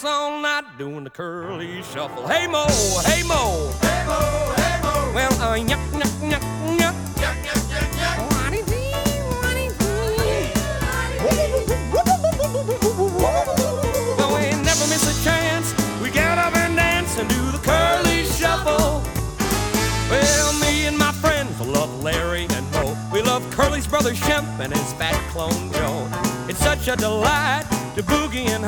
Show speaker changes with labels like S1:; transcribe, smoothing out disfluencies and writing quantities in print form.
S1: all night doing the curly shuffle. Hey Mo, hey Mo,
S2: Hey Mo, hey Mo.
S1: well, yuck, yuck, yuck, yuck.
S2: Yuck, yuck, yuck, yuck.
S1: Well, we never miss a chance. We get up and dance and do the curly shuffle. Well, me and my friends love Larry and Mo. We love Curly's brother Shemp and his fat clone Joe. It's such a delight to boogie and